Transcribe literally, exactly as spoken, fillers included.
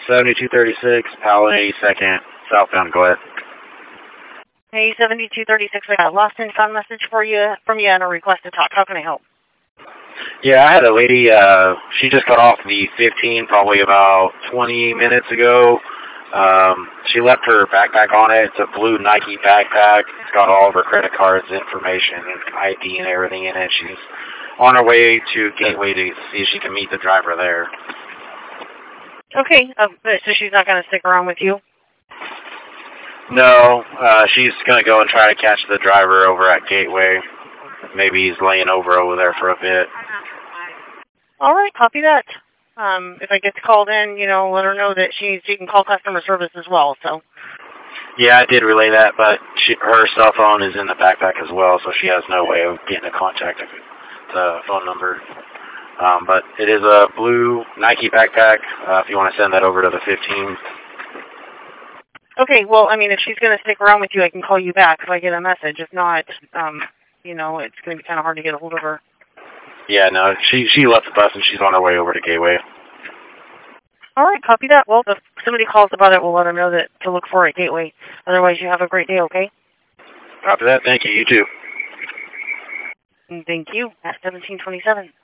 seventy-two thirty-six, Powell eighty-second, southbound. Go ahead. Hey, seventy-two thirty-six, I got a lost and found message for you from you and a request to talk. How can I help? Yeah, I had a lady, uh, she just got off the fifteen probably about twenty minutes ago. Um, she left her backpack on it. It's a blue Nike backpack. It's got all of her credit cards, information, and I D and everything in it. She's on her way to Gateway to see if she can meet the driver there. Okay, uh, so she's not going to stick around with you? No, uh, she's going to go and try to catch the driver over at Gateway. Maybe he's laying over over there for a bit. All right, copy that. Um, if I get called in, you know, let her know that she she can call customer service as well. So. Yeah, I did relay that, but she, her cell phone is in the backpack as well, so she has no way of getting a contact the phone number. Um, but it is a blue Nike backpack. Uh, if you want to send that over to the fifteen. Okay, well, I mean, if she's going to stick around with you, I can call you back if I get a message. If not, um, you know, it's going to be kind of hard to get a hold of her. Yeah, no, she she left the bus and she's on her way over to Gateway. All right, copy that. Well, if somebody calls about it, we'll let her know that to look for it at Gateway. Otherwise, you have a great day, okay? Copy that. Thank you. You too. And thank you. At seventeen twenty-seven.